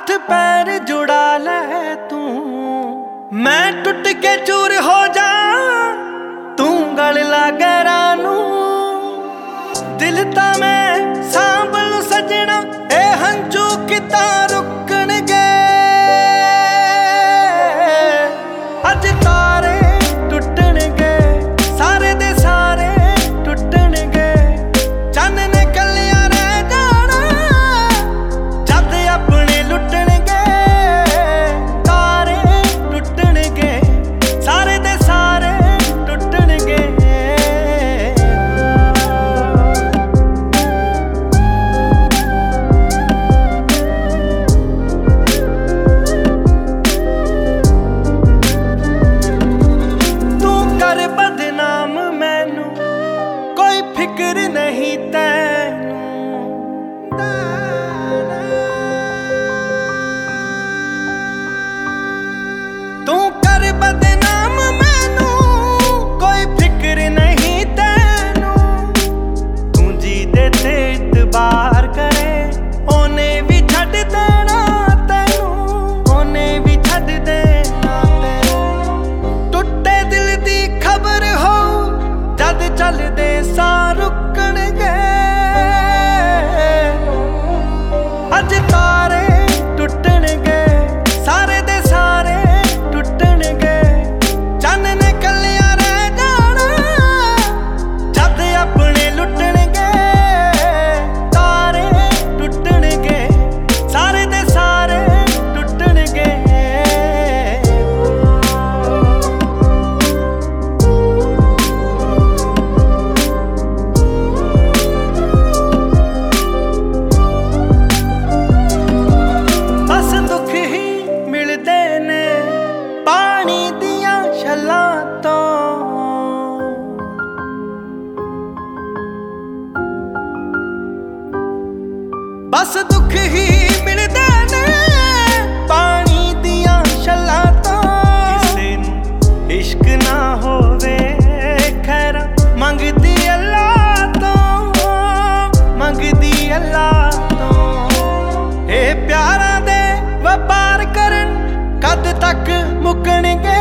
हाथ पैर जुड़ा ले तू, मैं टुट के चूर हो जा। तू गल लागे रानू, दिल ता मैं सांभल सजना। ए हंझू किता रुकण गए, अज तारे टुटण गए, सारे दे सारे टुटण गए। चंद ने कलियां रह जाना, जद अपने लुटण गए। तारे टुटण गए, सारे दे सारे टुटण गए। बदनाम मैनू कोई फिक्र नहीं तैनू, तू कर बदनाम मैनू कोई फिक्र नहीं तैनू। तू जी दे ते इतबार करे, ओने भी छड्ड देना तैनू, ओने भी छड्ड देना तैनू। टुटे दिल दी खबर हो जद चलदे सा रुकण गए, अज तारे टुटण गए, सारे दे सारे टुटण गए। चंद ने कलियां रह जाना, जद अपने लुटण गए। तारे टुटण गए, सारे दे सारे टुटण गए। बस दुख ही मिलदे ने पानी दियां छल्लां तो। किसे नूं इश्क ना होवे खैरा, मंगदी अल्लाह तो, मंगदी अल्लाह तो। ए प्यारां दे वपार करन कद तक मुकणगे।